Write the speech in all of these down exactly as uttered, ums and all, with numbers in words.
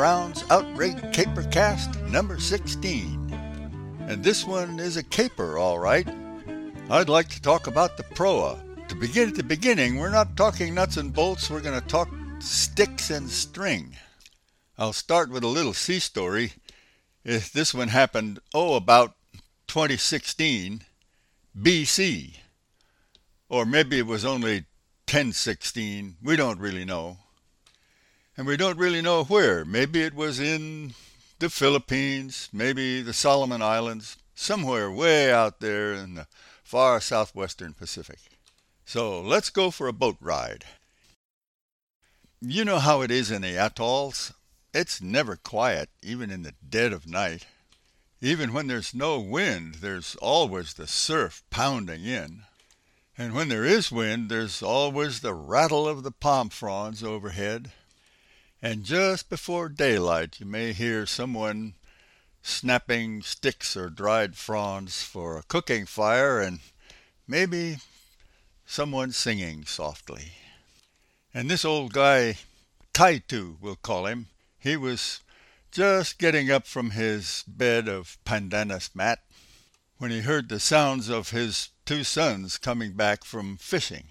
Brown's Outrage Capercast number sixteen. And this one is a caper, all right. I'd like to talk about the proa. To begin at the beginning, we're not talking nuts and bolts, we're going to talk sticks and string. I'll start with a little sea story. If this one happened, oh, about twenty sixteen B C. Or maybe it was only ten sixteen, we don't really know. And we don't really know where. Maybe it was in the Philippines, maybe the Solomon Islands, somewhere way out there in the far southwestern Pacific. So let's go for a boat ride. You know how it is in the atolls. It's never quiet, even in the dead of night. Even when there's no wind, there's always the surf pounding in. And when there is wind, there's always the rattle of the palm fronds overhead. And just before daylight, you may hear someone snapping sticks or dried fronds for a cooking fire, and maybe someone singing softly. And this old guy, Kaitu, we'll call him, he was just getting up from his bed of pandanus mat when he heard the sounds of his two sons coming back from fishing.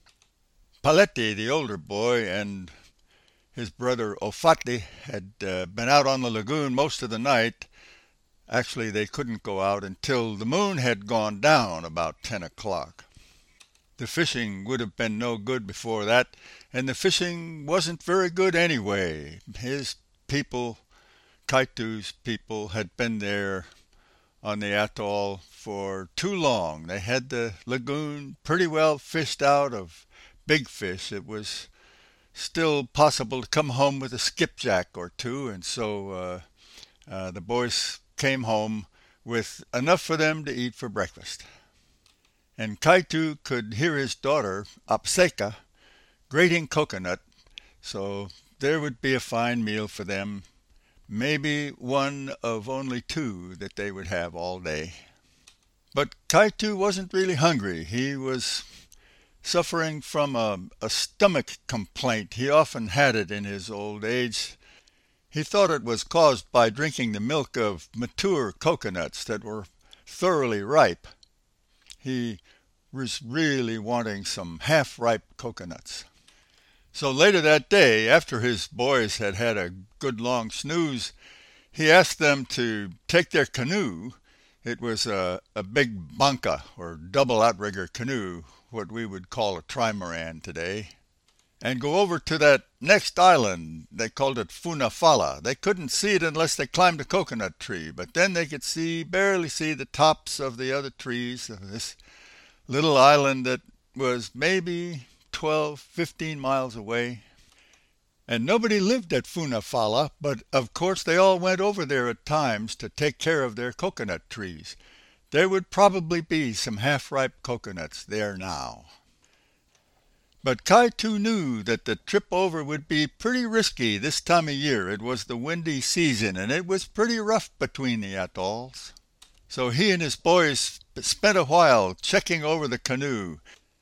Paletti, the older boy, and his brother Ofati had uh, been out on the lagoon most of the night. Actually, they couldn't go out until the moon had gone down about ten o'clock. The fishing would have been no good before that, and the fishing wasn't very good anyway. His people, Kaitu's people, had been there on the atoll for too long. They had the lagoon pretty well fished out of big fish. It was still possible to come home with a skipjack or two, and so uh, uh, the boys came home with enough for them to eat for breakfast. And Kaitu could hear his daughter, Apseka, grating coconut, so there would be a fine meal for them, maybe one of only two that they would have all day. But Kaitu wasn't really hungry. He was suffering from a, a stomach complaint. He often had it in his old age. He thought it was caused by drinking the milk of mature coconuts that were thoroughly ripe. He was really wanting some half-ripe coconuts. So later that day, after his boys had had a good long snooze, he asked them to take their canoe. It was a, a big banca, or double outrigger canoe, what we would call a trimaran today, and go over to that next island. They called it Funafala. They couldn't see it unless they climbed a coconut tree, but then they could see, barely see the tops of the other trees of this little island that was maybe twelve, fifteen miles away. And nobody lived at Funafala, but of course they all went over there at times to take care of their coconut trees. There would probably be some half-ripe coconuts there now. But Kaitu knew that the trip over would be pretty risky this time of year. It was the windy season, and it was pretty rough between the atolls. So he and his boys spent a while checking over the canoe,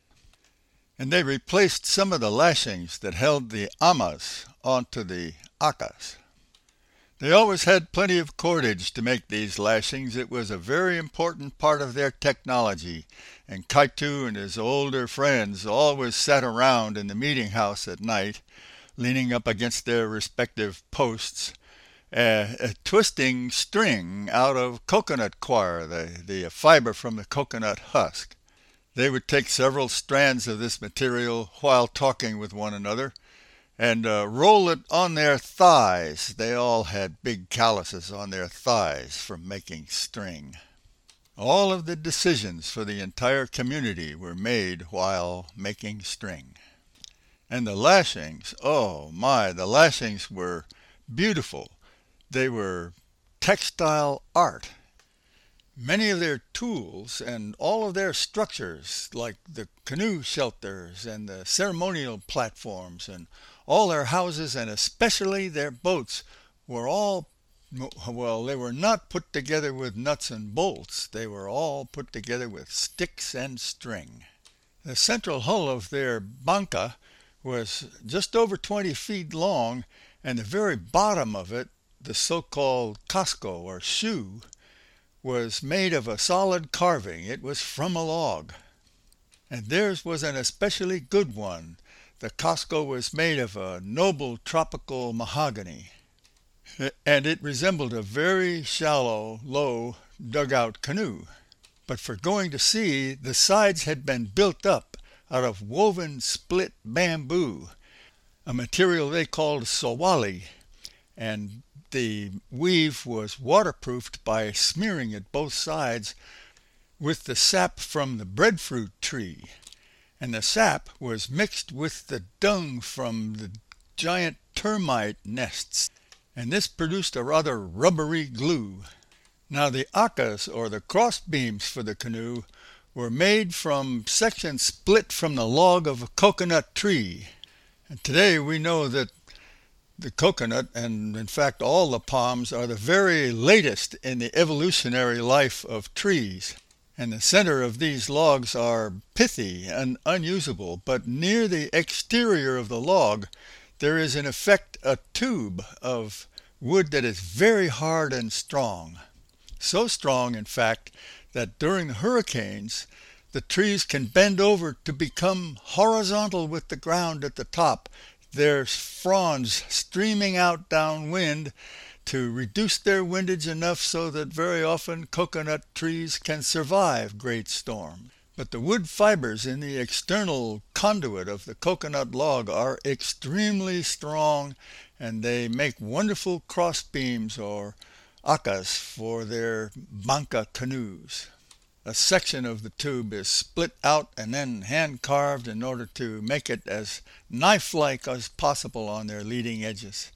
and they replaced some of the lashings that held the amas onto the akas. They always had plenty of cordage to make these lashings. It was a very important part of their technology, and Kaitu and his older friends always sat around in the meeting house at night, leaning up against their respective posts, uh, uh, twisting string out of coconut coir, the, the fiber from the coconut husk. They would take several strands of this material while talking with one another, and uh, roll it on their thighs. They all had big calluses on their thighs from making string. All of the decisions for the entire community were made while making string. And the lashings, oh my, the lashings were beautiful. They were textile art. Many of their tools and all of their structures, like the canoe shelters and the ceremonial platforms and all their houses, and especially their boats, were all, well, they were not put together with nuts and bolts. They were all put together with sticks and string. The central hull of their banca was just over twenty feet long, and the very bottom of it, the so-called casco or shoe, was made of a solid carving. It was from a log. And theirs was an especially good one. The casco was made of a noble tropical mahogany, and it resembled a very shallow, low, dugout canoe. But for going to sea, the sides had been built up out of woven split bamboo, a material they called sawali, and the weave was waterproofed by smearing it both sides with the sap from the breadfruit tree, and the sap was mixed with the dung from the giant termite nests, and this produced a rather rubbery glue. Now the acas, or the cross beams for the canoe, were made from sections split from the log of a coconut tree. And today we know that the coconut, and in fact all the palms, are the very latest in the evolutionary life of trees. And the center of these logs are pithy and unusable, but near the exterior of the log there is in effect a tube of wood that is very hard and strong. So strong, in fact, that during hurricanes the trees can bend over to become horizontal with the ground at the top, their fronds streaming out downwind to reduce their windage enough so that very often coconut trees can survive great storms. But the wood fibers in the external conduit of the coconut log are extremely strong, and they make wonderful cross beams or acas for their banca canoes. A section of the tube is split out and then hand-carved in order to make it as knife-like as possible on their leading edges.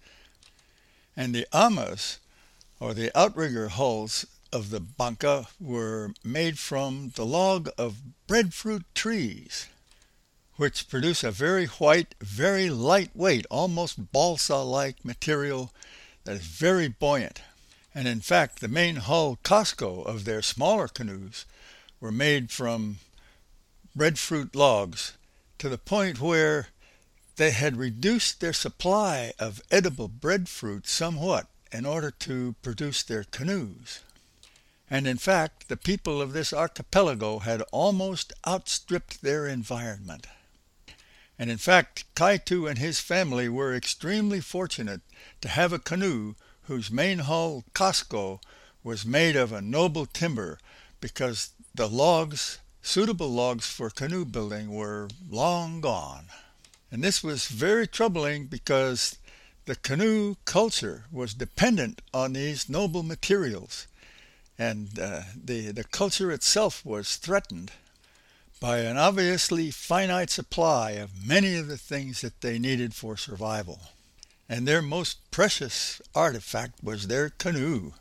And the amas, or the outrigger hulls of the banca, were made from the log of breadfruit trees, which produce a very white, very lightweight, almost balsa-like material that is very buoyant. And in fact, the main hull casco of their smaller canoes were made from breadfruit logs, to the point where they had reduced their supply of edible breadfruit somewhat in order to produce their canoes. And in fact, the people of this archipelago had almost outstripped their environment. And in fact, Kaito and his family were extremely fortunate to have a canoe whose main hull casco was made of a noble timber, because the logs, suitable logs for canoe building, were long gone. And this was very troubling because the canoe culture was dependent on these noble materials, and uh, the, the culture itself was threatened by an obviously finite supply of many of the things that they needed for survival. And their most precious artifact was their canoe.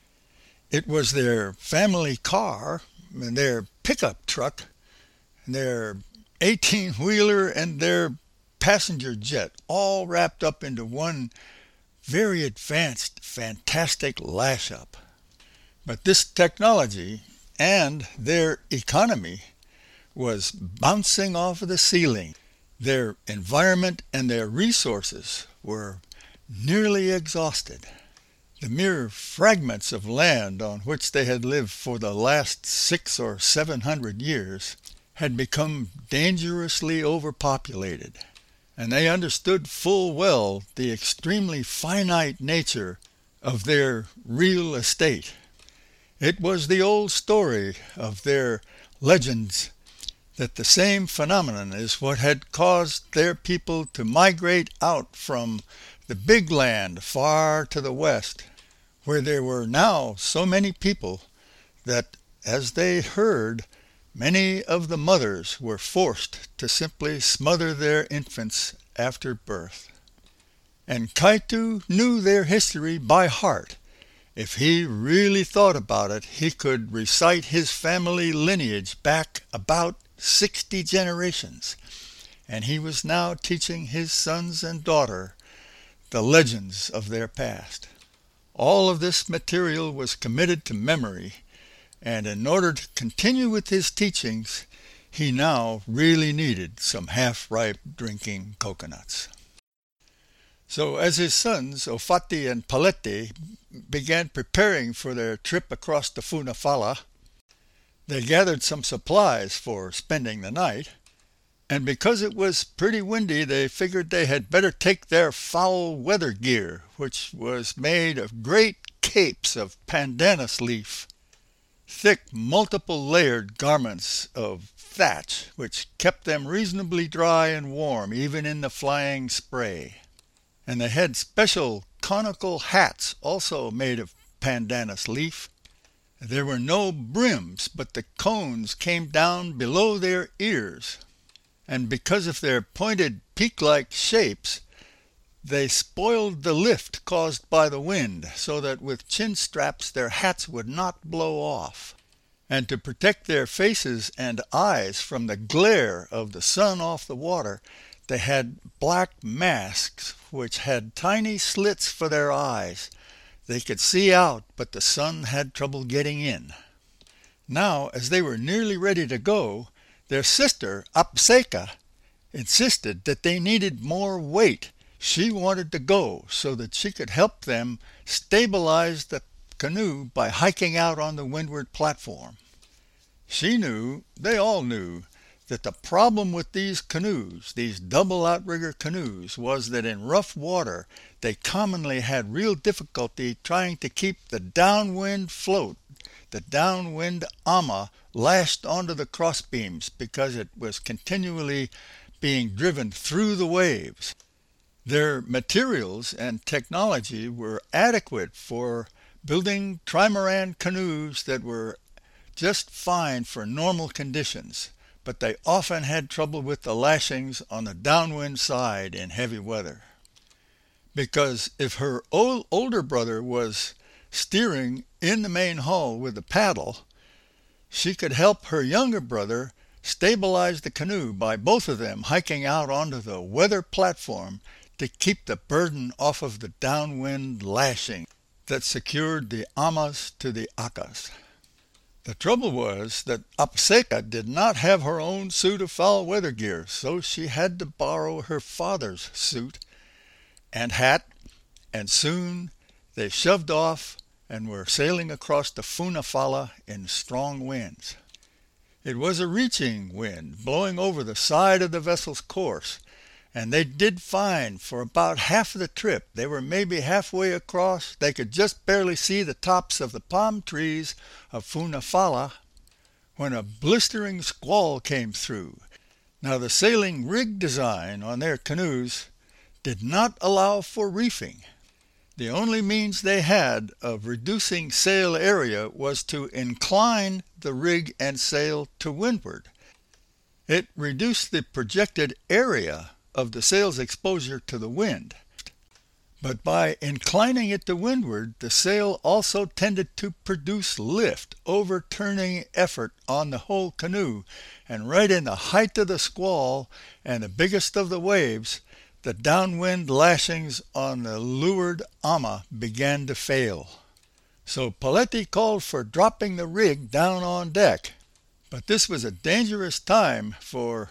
It was their family car, and their pickup truck, and their eighteen-wheeler, and their passenger jet, all wrapped up into one very advanced, fantastic lash-up. But this technology and their economy was bouncing off of the ceiling. Their environment and their resources were nearly exhausted. The mere fragments of land on which they had lived for the last six or seven hundred years had become dangerously overpopulated, and they understood full well the extremely finite nature of their real estate. It was the old story of their legends that the same phenomenon is what had caused their people to migrate out from the big land far to the west, where there were now so many people that, as they heard, many of the mothers were forced to simply smother their infants after birth. And Kaito knew their history by heart. If he really thought about it, he could recite his family lineage back about sixty generations, and he was now teaching his sons and daughter the legends of their past. All of this material was committed to memory, and in order to continue with his teachings, he now really needed some half-ripe drinking coconuts. So as his sons, Ofati and Paletti, began preparing for their trip across the Funafala, they gathered some supplies for spending the night, and because it was pretty windy, they figured they had better take their foul weather gear, which was made of great capes of pandanus leaf, thick multiple-layered garments of thatch, which kept them reasonably dry and warm even in the flying spray. And they had special conical hats also made of pandanus leaf. There were no brims, but the cones came down below their ears, and because of their pointed peak-like shapes, they spoiled the lift caused by the wind, so that with chin straps their hats would not blow off. And to protect their faces and eyes from the glare of the sun off the water, they had black masks which had tiny slits for their eyes. They could see out, but the sun had trouble getting in. Now, as they were nearly ready to go, their sister, Apseka, insisted that they needed more weight. She wanted to go so that she could help them stabilize the canoe by hiking out on the windward platform. She knew, they all knew, that the problem with these canoes, these double outrigger canoes, was that in rough water they commonly had real difficulty trying to keep the downwind float, the downwind ama, lashed onto the crossbeams because it was continually being driven through the waves. Their materials and technology were adequate for building trimaran canoes that were just fine for normal conditions, but they often had trouble with the lashings on the downwind side in heavy weather. Because if her old, older brother was steering in the main hull with the paddle, she could help her younger brother stabilize the canoe by both of them hiking out onto the weather platform to keep the burden off of the downwind lashing that secured the amas to the akas. The trouble was that Apseka did not have her own suit of foul weather gear, so she had to borrow her father's suit and hat, and soon they shoved off and were sailing across the Funafala in strong winds. It was a reaching wind, blowing over the side of the vessel's course, and they did fine for about half of the trip. They were maybe halfway across. They could just barely see the tops of the palm trees of Funafala when a blistering squall came through. Now the sailing rig design on their canoes did not allow for reefing. The only means they had of reducing sail area was to incline the rig and sail to windward. It reduced the projected area of the sail's exposure to the wind. But by inclining it to windward, the sail also tended to produce lift, overturning effort on the whole canoe, and right in the height of the squall and the biggest of the waves, the downwind lashings on the leeward ama began to fail. So Paletti called for dropping the rig down on deck. But this was a dangerous time for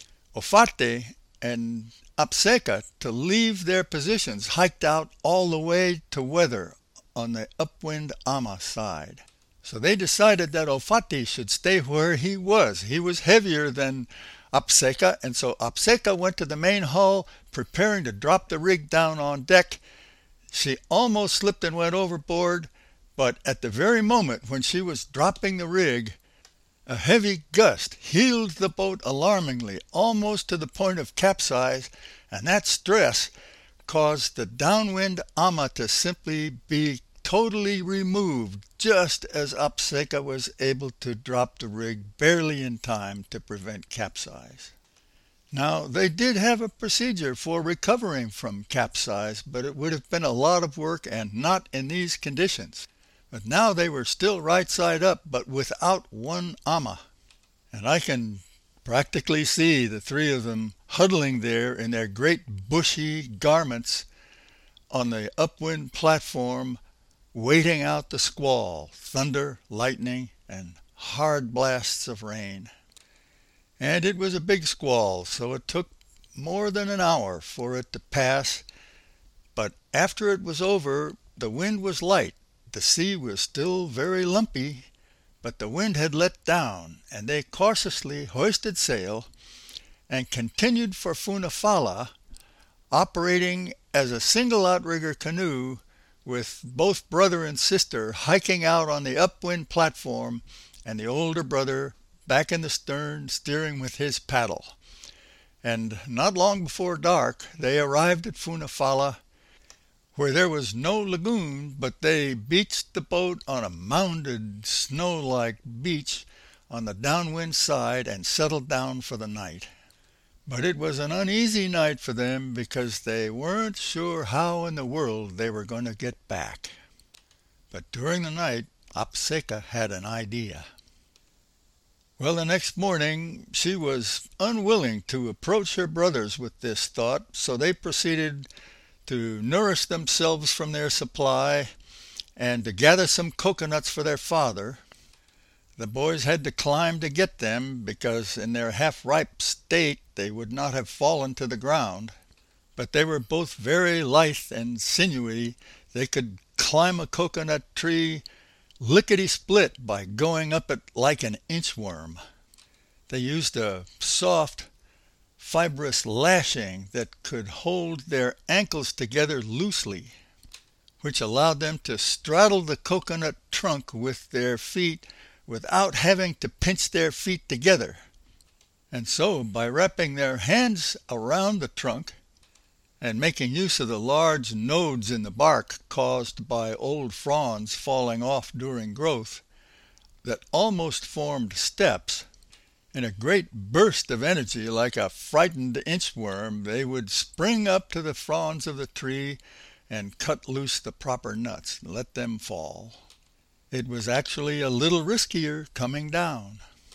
Ofati and Apseka to leave their positions hiked out all the way to weather on the upwind ama side. So they decided that Ofati should stay where he was. He was heavier than Apseka, and so Apseka went to the main hull, preparing to drop the rig down on deck. She almost slipped and went overboard, but at the very moment when she was dropping the rig, a heavy gust heeled the boat alarmingly, almost to the point of capsize, and that stress caused the downwind ama to simply be totally removed, just as Apseka was able to drop the rig barely in time to prevent capsize. Now, they did have a procedure for recovering from capsize, but it would have been a lot of work and not in these conditions. But now they were still right side up, but without one ama. And I can practically see the three of them huddling there in their great bushy garments on the upwind platform, waiting out the squall, thunder, lightning, and hard blasts of rain. And it was a big squall, so it took more than an hour for it to pass after it was over, the wind was light, the sea was still very lumpy, but the wind had let down, and they cautiously hoisted sail and continued for Funafala, operating as a single outrigger canoe with both brother and sister hiking out on the upwind platform and the older brother back in the stern steering with his paddle. And not long before dark they arrived at Funafala, where there was no lagoon, but they beached the boat on a mounded, snow-like beach on the downwind side and settled down for the night. But it was an uneasy night for them because they weren't sure how in the world they were going to get back. But during the night, Apseka had an idea. Well, the next morning she was unwilling to approach her brothers with this thought, so they proceeded to nourish themselves from their supply and to gather some coconuts for their father. The boys had to climb to get them, because in their half-ripe state they would not have fallen to the ground. But they were both very lithe and sinewy. They could climb a coconut tree lickety-split by going up it like an inchworm. They used a soft, fibrous lashing that could hold their ankles together loosely, which allowed them to straddle the coconut trunk with their feet without having to pinch their feet together. And so, by wrapping their hands around the trunk and making use of the large nodes in the bark caused by old fronds falling off during growth that almost formed steps, in a great burst of energy like a frightened inchworm, they would spring up to the fronds of the tree and cut loose the proper nuts and let them fall. It was actually a little riskier coming down.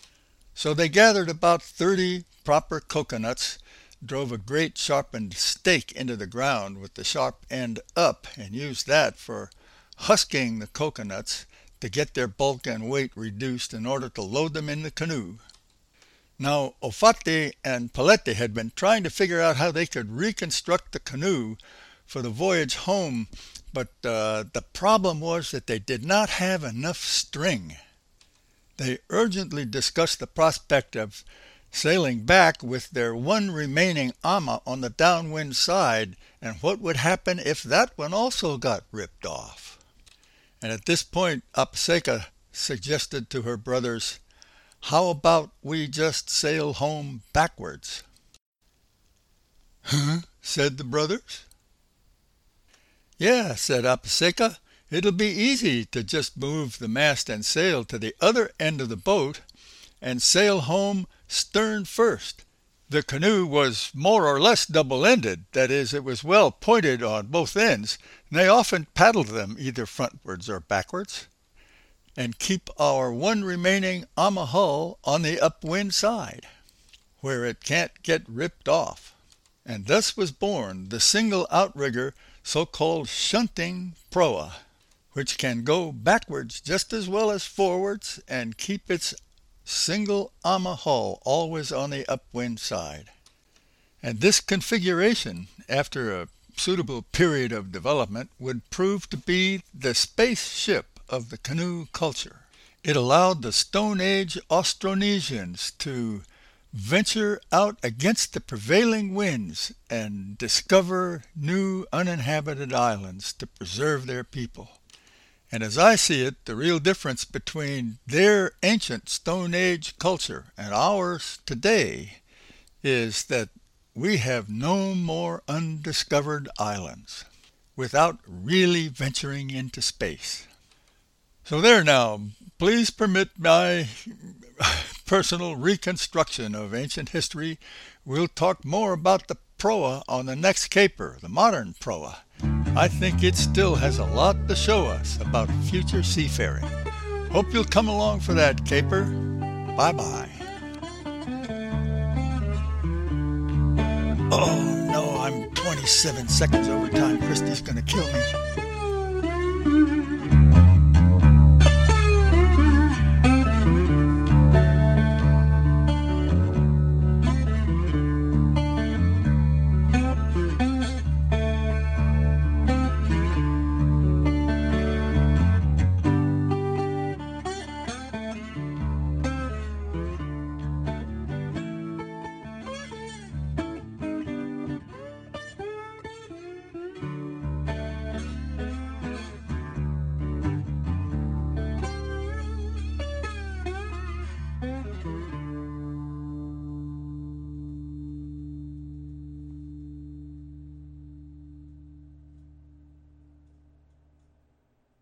So they gathered about thirty proper coconuts, drove a great sharpened stake into the ground with the sharp end up, and used that for husking the coconuts to get their bulk and weight reduced in order to load them in the canoe. Now, Ofate and Pelete had been trying to figure out how they could reconstruct the canoe for the voyage home, but uh, the problem was that they did not have enough string. They urgently discussed the prospect of sailing back with their one remaining ama on the downwind side, and what would happen if that one also got ripped off. And at this point, Apseka suggested to her brothers, "How about we just sail home backwards?" "Huh?" said the brothers. "Yeah," said Apseka, "it'll be easy to just move the mast and sail to the other end of the boat and sail home stern first." The canoe was more or less double-ended, that is, it was well pointed on both ends, and they often paddled them either frontwards or backwards, and keep our one remaining ama hull on the upwind side, where it can't get ripped off. And thus was born the single outrigger, so-called shunting proa, which can go backwards just as well as forwards and keep its single ama hull always on the upwind side. And this configuration, after a suitable period of development, would prove to be the space ship of the canoe culture. It allowed the Stone Age Austronesians to venture out against the prevailing winds and discover new uninhabited islands to preserve their people. And as I see it, the real difference between their ancient Stone Age culture and ours today is that we have no more undiscovered islands without really venturing into space. So there now, please permit my personal reconstruction of ancient history. We'll talk more about the proa on the next caper, the modern proa. I think it still has a lot to show us about future seafaring. Hope you'll come along for that, caper. Bye-bye. Oh, no, I'm twenty-seven seconds over time. Christy's going to kill me.